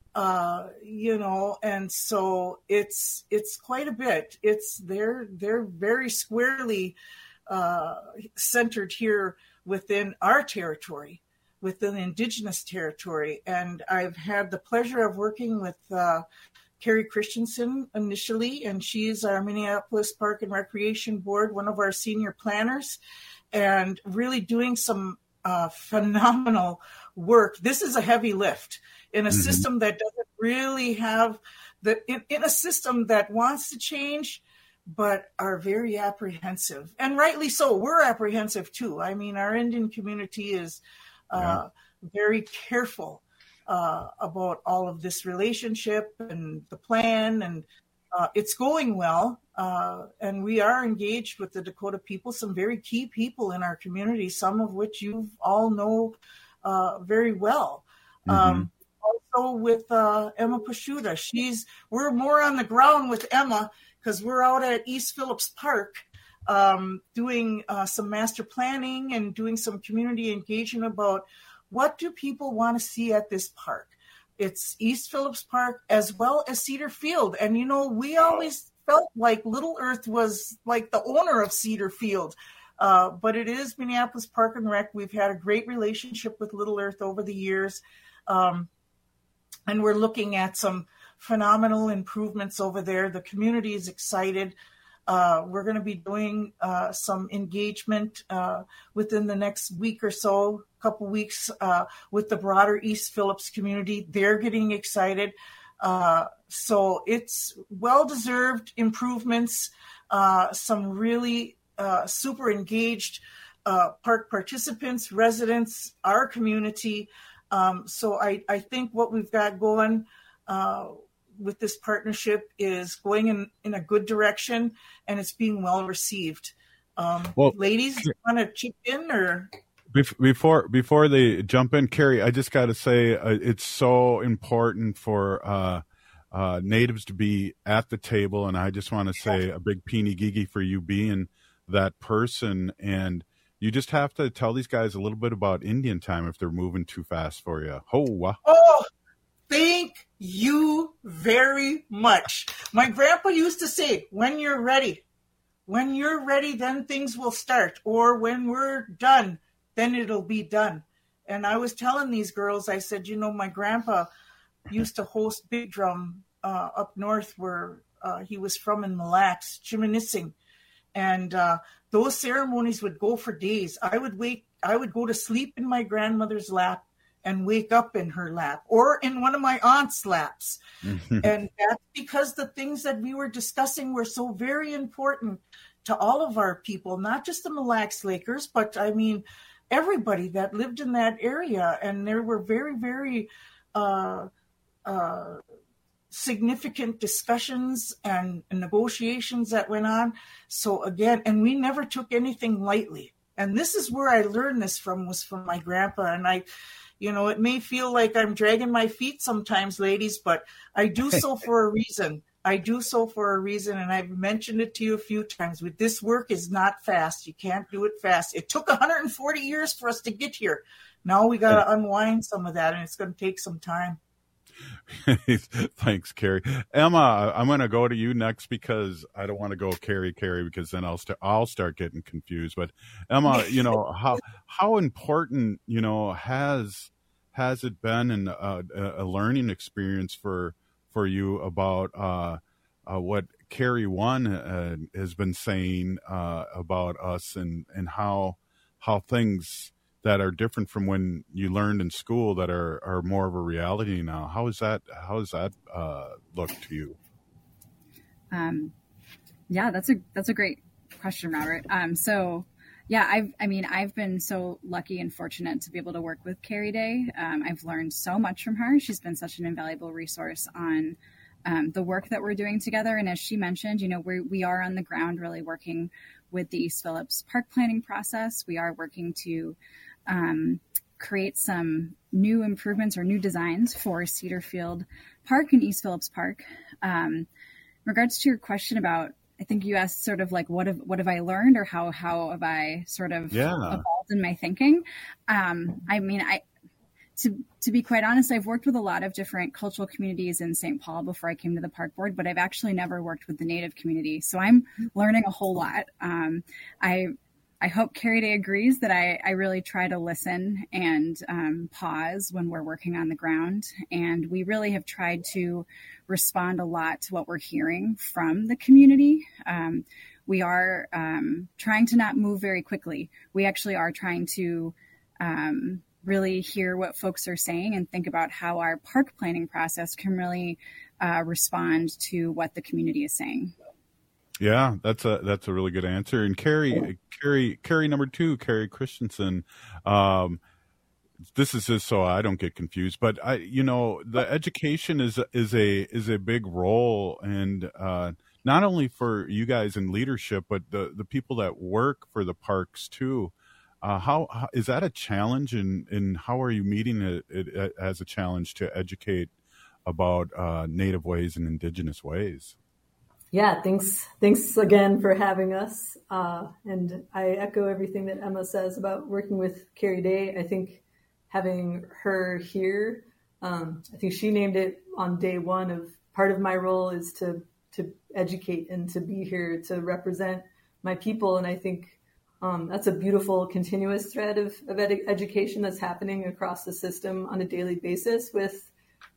[SPEAKER 7] And so it's quite a bit. They're very squarely centered here within our territory, within Indigenous territory. And I've had the pleasure of working with Carrie Christensen initially, and she is our Minneapolis Park and Recreation Board, one of our senior planners, and really doing some phenomenal work. This is a heavy lift in a mm-hmm. system that doesn't really have in a system that wants to change, but are very apprehensive, and rightly so. We're apprehensive too. I mean, our Indian community is very careful about all of this relationship and the plan, and it's going well. And we are engaged with the Dakota people, some very key people in our community, some of which you all know very well. Mm-hmm. Also with Emma Pashuta. We're more on the ground with Emma because we're out at East Phillips Park doing some master planning and doing some community engagement about what do people want to see at this park. It's East Phillips Park as well as Cedar Field. And, we always felt like Little Earth was like the owner of Cedar Field. But it is Minneapolis Park and Rec. We've had a great relationship with Little Earth over the years. And we're looking at some phenomenal improvements over there. The community is excited. We're going to be doing some engagement within the next week or so, couple weeks, with the broader East Phillips community. They're getting excited. So it's well-deserved improvements, some really super engaged park participants, residents, our community. So I think what we've got going with this partnership is going in a good direction, and it's being well received. Ladies, you want to chip in or?
[SPEAKER 15] Before they jump in, Carrie, I just got to say it's so important for natives to be at the table, and I just want to say a big peeny gigi for you being that person. And you just have to tell these guys a little bit about Indian time if they're moving too fast for you.
[SPEAKER 7] Oh, thank you very much. My grandpa used to say, when you're ready, then things will start. Or when we're done, then it'll be done. And I was telling these girls, I said, my grandpa used to host Big Drum up north where he was from in Mille Lacs, Chiminising. And those ceremonies would go for days. I would go to sleep in my grandmother's lap and wake up in her lap or in one of my aunt's laps. And that's because the things that we were discussing were so very important to all of our people, not just the Mille Lacs Lakers, but I mean, everybody that lived in that area. And there were very, very significant discussions and negotiations that went on. So again, and we never took anything lightly. And this is where I learned this was from my grandpa. And it may feel like I'm dragging my feet sometimes, ladies, but I do so for a reason. And I've mentioned it to you a few times. With this work is not fast. You can't do it fast. It took 140 years for us to get here. Now we got to unwind some of that, and it's going to take some time.
[SPEAKER 15] Thanks, Carrie. Emma, I'm going to go to you next because I don't want to go Carrie because then I'll start getting confused. But Emma, how important has it been in a learning experience for you about what Carrie One has been saying about us and how things that are different from when you learned in school that are more of a reality now. How does that look to you?
[SPEAKER 4] Yeah, that's a great question, Robert. I've been so lucky and fortunate to be able to work with Carrie Day. I've learned so much from her. She's been such an invaluable resource on the work that we're doing together. And as she mentioned, we are on the ground really working with the East Phillips park planning process. We are working to create some new improvements or new designs for Cedarfield Park and East Phillips Park. In regards to your question about, I think you asked sort of like, what have I learned, or how have I sort of evolved in my thinking? To be quite honest, I've worked with a lot of different cultural communities in St. Paul before I came to the park board, but I've actually never worked with the Native community. So I'm learning a whole lot. I hope Carrie Day agrees that I really try to listen and pause when we're working on the ground. And we really have tried to respond a lot to what we're hearing from the community. We are trying to not move very quickly. We actually are trying to really hear what folks are saying and think about how our park planning process can really respond to what the community is saying.
[SPEAKER 15] Yeah, that's a really good answer. And Carrie number 2, Carrie Christensen. This is just so I don't get confused, but the education is a big role, and not only for you guys in leadership, but the people that work for the parks too. How is that a challenge, and how are you meeting it as a challenge to educate about Native ways and Indigenous ways?
[SPEAKER 9] Yeah, thanks again for having us. And I echo everything that Emma says about working with Carrie Day. I think having her here, I think she named it on day one of part of my role is to educate and to be here to represent my people. And I think that's a beautiful continuous thread of education that's happening across the system on a daily basis with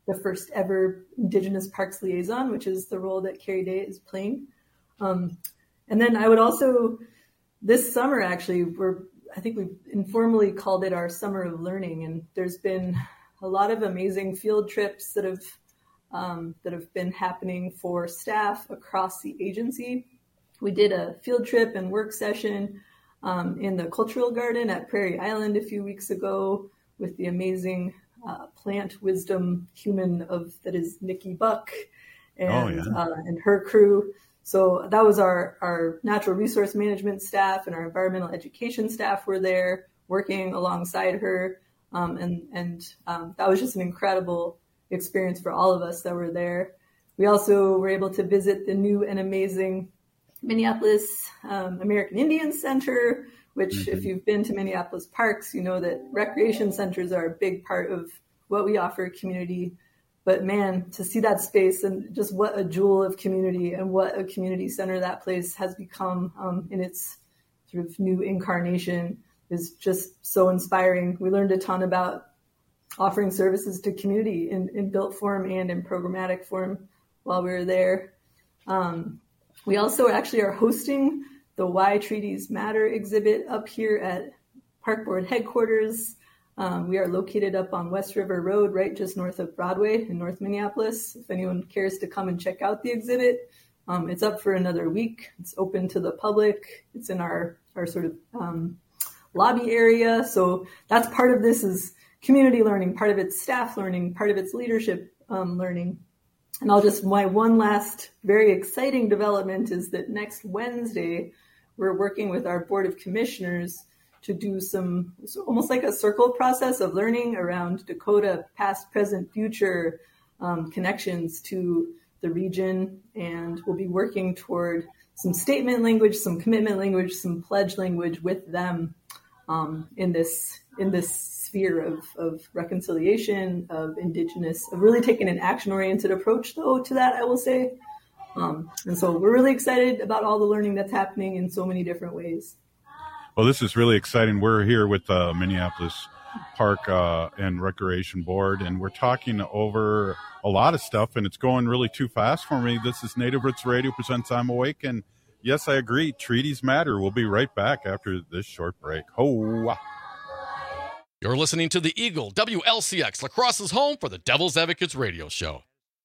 [SPEAKER 9] the first ever Indigenous Parks Liaison, which is the role that Carrie Day is playing. And then I would also, this summer actually, I think we've informally called it our Summer of Learning, and there's been a lot of amazing field trips that have been happening for staff across the agency. We did a field trip and work session in the Cultural Garden at Prairie Island a few weeks ago with the amazing plant wisdom human that is Nikki Buck and her crew. So that was our natural resource management staff and our environmental education staff were there working alongside her. And that was just an incredible experience for all of us that were there. We also were able to visit the new and amazing Minneapolis American Indian Center, which if you've been to Minneapolis parks, you know that recreation centers are a big part of what we offer community. But man, to see that space and just what a jewel of community and what a community center that place has become in its sort of new incarnation is just so inspiring. We learned a ton about offering services to community in built form and in programmatic form while we were there. We also actually are hosting the Why Treaties Matter exhibit up here at Park Board headquarters. We are located up on West River Road, right just north of Broadway in North Minneapolis. If anyone cares to come and check out the exhibit, it's up for another week. It's open to the public. It's in our sort of lobby area. So that's part of this is community learning, part of it's staff learning, part of it's leadership learning. And my one last very exciting development is that next Wednesday, we're working with our Board of Commissioners to do almost like a circle process of learning around Dakota past, present, future connections to the region. And we'll be working toward some statement language, some commitment language, some pledge language with them in this sphere of reconciliation, of Indigenous, of really taking an action-oriented approach, though, to that, I will say. And so we're really excited about all the learning that's happening in so many different ways.
[SPEAKER 15] Well, this is really exciting. We're here with the Minneapolis Park and Recreation Board, and we're talking over a lot of stuff, and it's going really too fast for me. This is Native Roots Radio presents I'm Awake, and yes, I agree. Treaties matter. We'll be right back after this short break. Ho!
[SPEAKER 5] You're listening to the Eagle, WLCX, La Crosse's home for the Devil's Advocates radio show.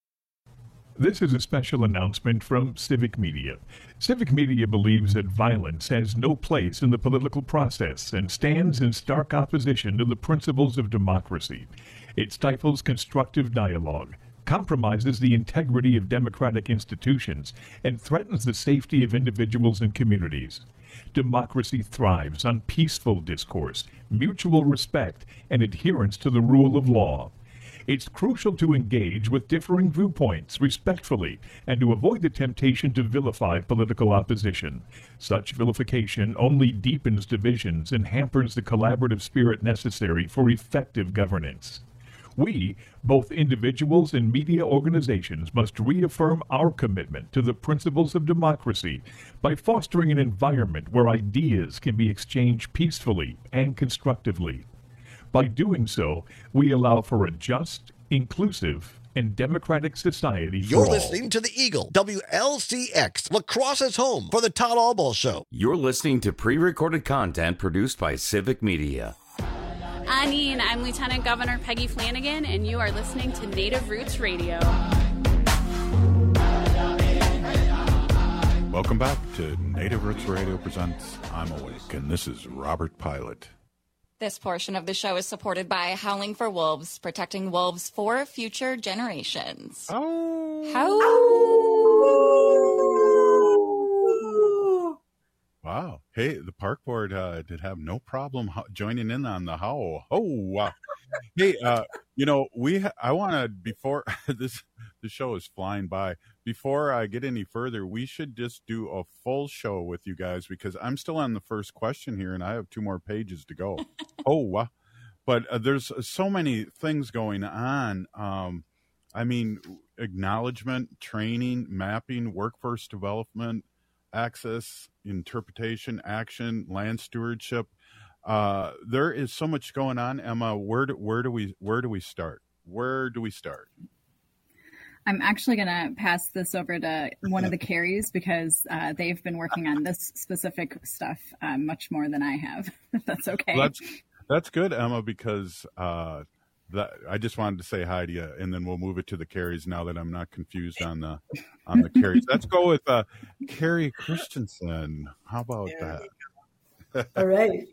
[SPEAKER 10] This is a special announcement from Civic Media. Civic Media believes that violence has no place in the political process and stands in stark opposition to the principles of democracy. It stifles constructive dialogue, compromises the integrity of democratic institutions, and threatens the safety of individuals and communities. Democracy thrives on peaceful discourse, mutual respect, and adherence to the rule of law. It's crucial to engage with differing viewpoints respectfully and to avoid the temptation to vilify political opposition. Such vilification only deepens divisions and hampers the collaborative spirit necessary for effective governance. We, both individuals and media organizations, must reaffirm our commitment to the principles of democracy by fostering an environment where ideas can be exchanged peacefully and constructively. By doing so, we allow for a just, inclusive, and democratic society for
[SPEAKER 30] You're
[SPEAKER 10] all.
[SPEAKER 30] listening to the Eagle, WLCX, La Crosse's home for the Todd Albaugh Show.
[SPEAKER 13] You're listening to pre-recorded content produced by Civic Media.
[SPEAKER 12] Anine, I'm Lieutenant Governor Peggy Flanagan, and you are listening to Native Roots Radio.
[SPEAKER 15] Welcome back to Native Roots Radio presents I'm Awake, and this is Robert Pilot.
[SPEAKER 21] This portion of the show is supported by Howling for Wolves, protecting wolves for future generations.
[SPEAKER 15] Wow. Hey, the park board did have no problem joining in on the howl. Oh, wow. Hey, I want to, before the show is flying by, before I get any further, we should just do a full show with you guys because I'm still on the first question here and I have 2 more pages to go. But there's so many things going on. Acknowledgement, training, mapping, workforce development, access, interpretation, action, land stewardship. There is so much going on, Emma. Where do we start? where do we start?
[SPEAKER 4] I'm actually going to pass this over to one of the Carries because they've been working on this specific stuff much more than I have, if that's okay.
[SPEAKER 15] Well, that's good, Emma, because I just wanted to say hi to you, and then we'll move it to the Carries now that I'm not confused on the Carries. Let's go with Carrie Christensen. How about that?
[SPEAKER 9] All right.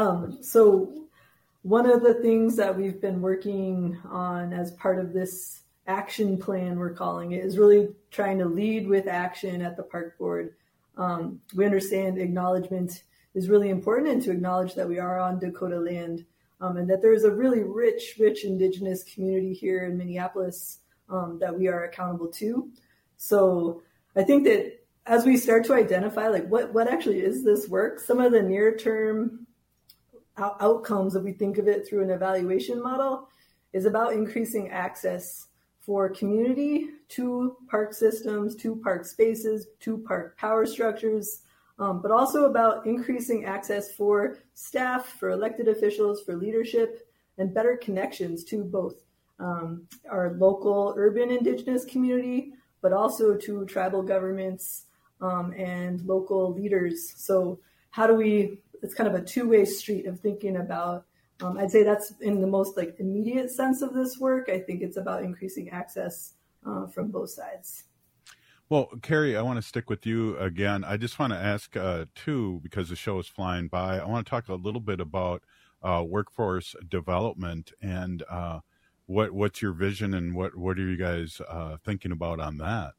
[SPEAKER 9] So one of the things that we've been working on as part of this action plan, we're calling it, is really trying to lead with action at the park board. We understand acknowledgement is really important, and to acknowledge that we are on Dakota land, and that there's a really rich Indigenous community here in Minneapolis that we are accountable to. So I think that as we start to identify like what actually is this work, some of the near-term outcomes, if we think of it through an evaluation model, is about increasing access for community to park systems, to park spaces, to park power structures, but also about increasing access for staff, for elected officials, for leadership, and better connections to both our local urban Indigenous community, but also to tribal governments and local leaders. So how do we, it's kind of a two-way street of thinking about, I'd say that's in the most like immediate sense of this work. I think it's about increasing access from both sides.
[SPEAKER 15] Well, Carrie, I want to stick with you again. I just want to ask too, because the show is flying by, I want to talk a little bit about workforce development and what's your vision and what are you guys thinking about on that?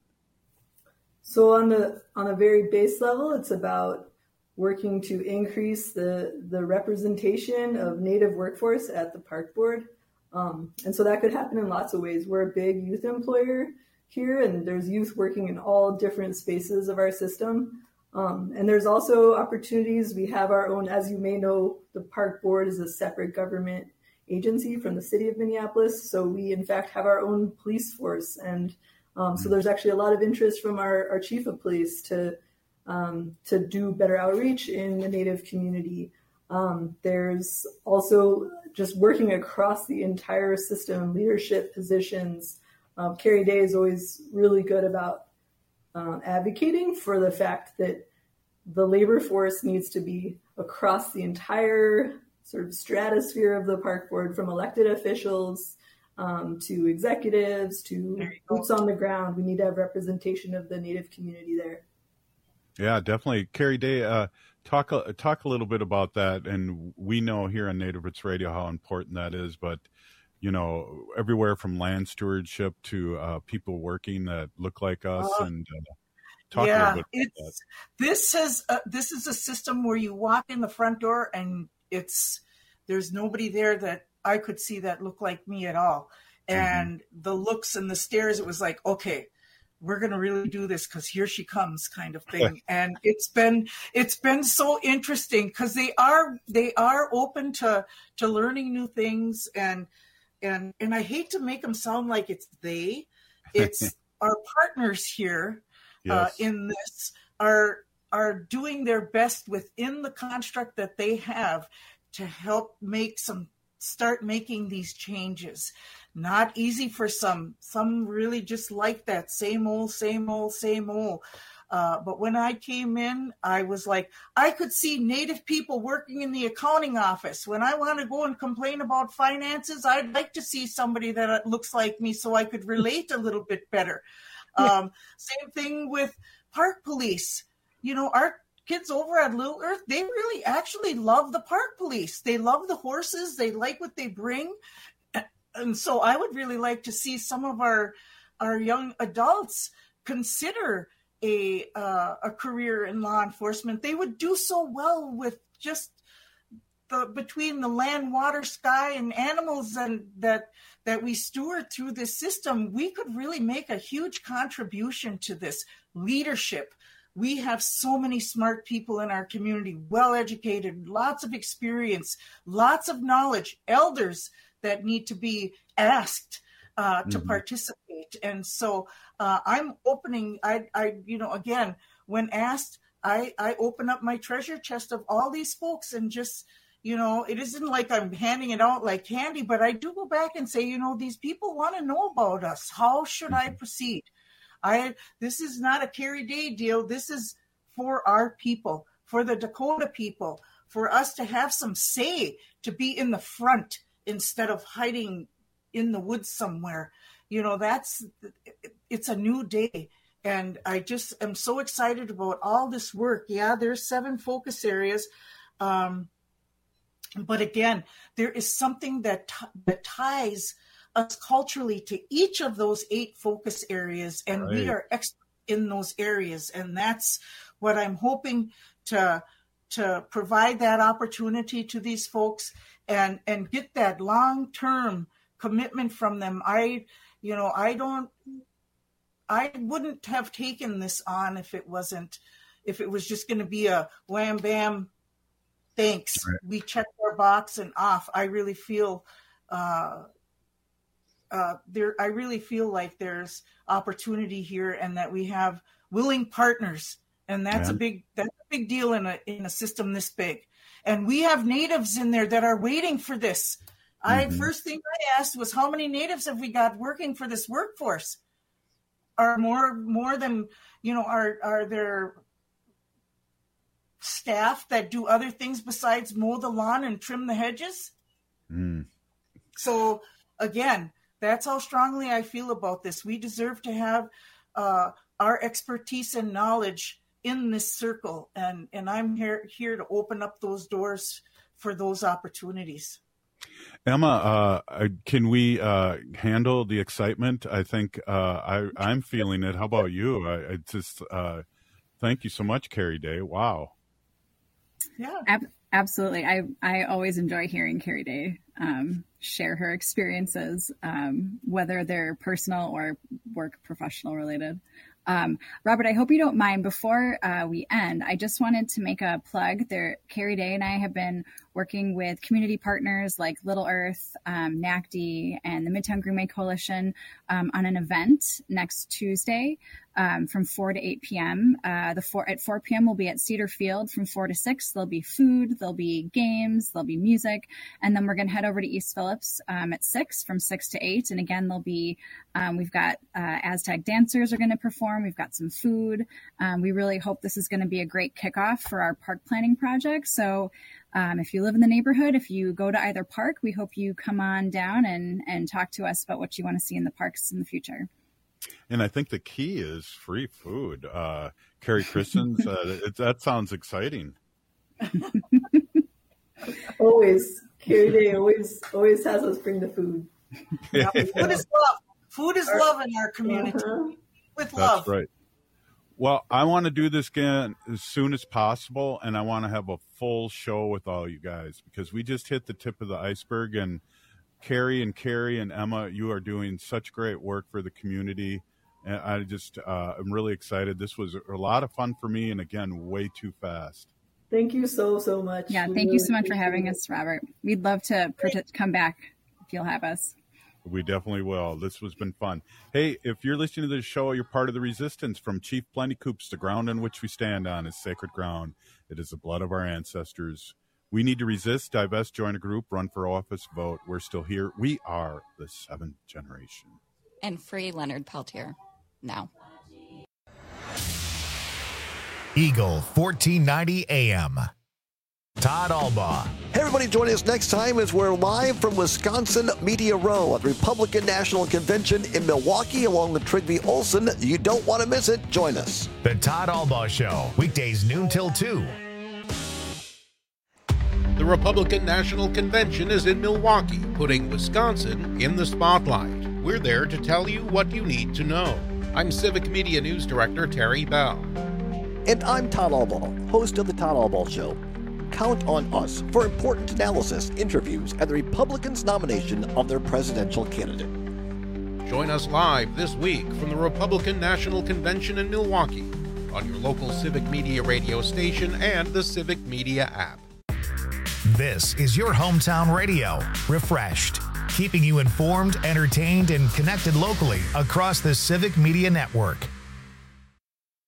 [SPEAKER 9] So on a very base level, it's about working to increase the representation of Native workforce at the park board. And so that could happen in lots of ways. We're a big youth employer here, and there's youth working in all different spaces of our system. And there's also opportunities. We have our own, as you may know, the park board is a separate government agency from the city of Minneapolis. So we, in fact, have our own police force. And so there's actually a lot of interest from our chief of police to do better outreach in the Native community. There's also just working across the entire system, leadership positions. Carrie Day is always really good about advocating for the fact that the labor force needs to be across the entire sort of stratosphere of the park board, from elected officials to executives to boots on the ground. We need to have representation of the Native community there.
[SPEAKER 15] Yeah, definitely. Carrie Day, talk a little bit about that. And we know here on Native Roots Radio how important that is, but you know, everywhere from land stewardship to people working that look like us, and talk a little bit about that.
[SPEAKER 7] This is a system where you walk in the front door and there's nobody there that I could see that looked like me at all. And the looks and the stares, it was like, okay, we're going to really do this because here she comes kind of thing. And it's been so interesting because they are open to learning new things. And I hate to make them sound like it's our partners here in this are doing their best within the construct that they have to help start making these changes. Not easy for some really just like that same old. But when I came in, I was like, I could see Native people working in the accounting office. When I want to go and complain about finances, I'd like to see somebody that looks like me so I could relate a little bit better. Same thing with park police. You know, our kids over at Little Earth, they really actually love the park police. They love the horses. They like what they bring. And so I would really like to see some of our young adults consider a career in law enforcement. They would do so well with just between the land, water, sky, and animals and that we steward through this system. We could really make a huge contribution to this leadership. We have so many smart people in our community, well-educated, lots of experience, lots of knowledge, elders that need to be asked to participate. And so I'm opening, again, when asked, I open up my treasure chest of all these folks and just You know, it isn't like I'm handing it out like candy, but I do go back and say, you know, these people want to know about us. How should I proceed? This is not a Carey Day deal. This is for our people, for the Dakota people, for us to have some say, to be in the front instead of hiding in the woods somewhere. You know, it's a new day. And I just am so excited about all this work. Yeah, there's 7 focus areas. But again, there is something that ties us culturally to each of those 8 focus areas, and we are experts in those areas. And that's what I'm hoping to provide that opportunity to these folks and get that long-term commitment from them. I wouldn't have taken this on if it was just going to be a wham bam. Thanks. Right. We checked our box and off. I really feel I really feel like there's opportunity here, and that we have willing partners, and that's a big deal in a system this big. And we have natives in there that are waiting for this. First thing I asked was, how many natives have we got working for this workforce? Are more than, you know, are there staff that do other things besides mow the lawn and trim the hedges? So again, that's how strongly I feel about this. We deserve to have our expertise and knowledge in this circle, and I'm here to open up those doors for those opportunities.
[SPEAKER 15] Emma, can we handle the excitement? I think I'm feeling it. How about you? I just thank you so much, Carey Day. Wow.
[SPEAKER 4] Yeah, absolutely. I always enjoy hearing Carey Day share her experiences, whether they're personal or work professional related. Robert, I hope you don't mind. Before we end, I just wanted to make a plug. Carey Day and I have been working with community partners like Little Earth, NACD, and the Midtown Greenway Coalition on an event next Tuesday from 4 to 8 p.m. At 4 p.m. we'll be at Cedar Field from 4 to 6. There'll be food, there'll be games, there'll be music, and then we're going to head over to East Phillips at 6 from 6 to 8. And again, there'll be we've got Aztec dancers are going to perform. We've got some food. We really hope this is going to be a great kickoff for our park planning project. So if you live in the neighborhood, if you go to either park, we hope you come on down and talk to us about what you want to see in the parks in the future.
[SPEAKER 15] And I think the key is free food. Carrie Christen's, that sounds exciting.
[SPEAKER 9] Always. Carey Day always has us bring the food.
[SPEAKER 7] Yeah, food is love. Food is love in our community. With love.
[SPEAKER 15] That's right. Well, I want to do this again as soon as possible, and I want to have a full show with all you guys, because we just hit the tip of the iceberg. And Carey and Emma, you are doing such great work for the community. And I'm really excited. This was a lot of fun for me, and again, way too fast.
[SPEAKER 9] Thank you so much.
[SPEAKER 4] Yeah, thank you so much for having us, Robert. We'd love to come back if you'll have us.
[SPEAKER 15] We definitely will. This has been fun. Hey, if you're listening to this show, you're part of the resistance. From Chief Plenty Coups, the ground on which we stand on is sacred ground. It is the blood of our ancestors. We need to resist, divest, join a group, run for office, vote. We're still here. We are the 7th generation.
[SPEAKER 21] And free Leonard Peltier now.
[SPEAKER 1] Eagle 1490 AM. Todd Albaugh.
[SPEAKER 30] Hey, everybody, join us next time as we're live from Wisconsin Media Row at the Republican National Convention in Milwaukee along the Trigby Olson. You don't want to miss it. Join us.
[SPEAKER 1] The Todd Albaugh Show, weekdays noon till 2.
[SPEAKER 8] The Republican National Convention is in Milwaukee, putting Wisconsin in the spotlight. We're there to tell you what you need to know. I'm Civic Media News Director Terry Bell.
[SPEAKER 30] And I'm Todd Albaugh, host of The Todd Albaugh Show. Count on us for important analysis, interviews, and the Republicans' nomination of their presidential candidate.
[SPEAKER 8] Join us live this week from the Republican National Convention in Milwaukee on your local Civic Media radio station and the Civic Media app.
[SPEAKER 1] This is your hometown radio, refreshed, keeping you informed, entertained, and connected locally across the Civic Media Network.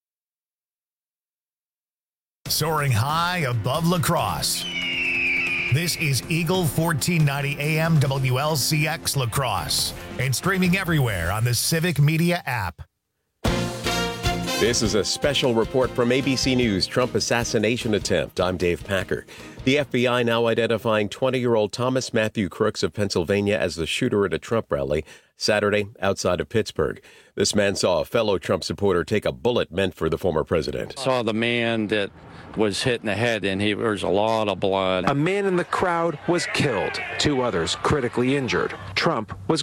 [SPEAKER 1] Soaring high above La Crosse, This is Eagle 1490 AM WLCX La Crosse and streaming everywhere on the Civic Media app.
[SPEAKER 2] This is a special report from ABC News, Trump assassination attempt. I'm Dave Packer. The FBI now identifying 20-year-old Thomas Matthew Crooks of Pennsylvania as the shooter at a Trump rally Saturday outside of Pittsburgh. This man saw a fellow Trump supporter take a bullet meant for the former president.
[SPEAKER 14] Saw the man that was hit in the head, and there's a lot of blood.
[SPEAKER 16] A man in the crowd was killed. 2 others critically injured. Trump was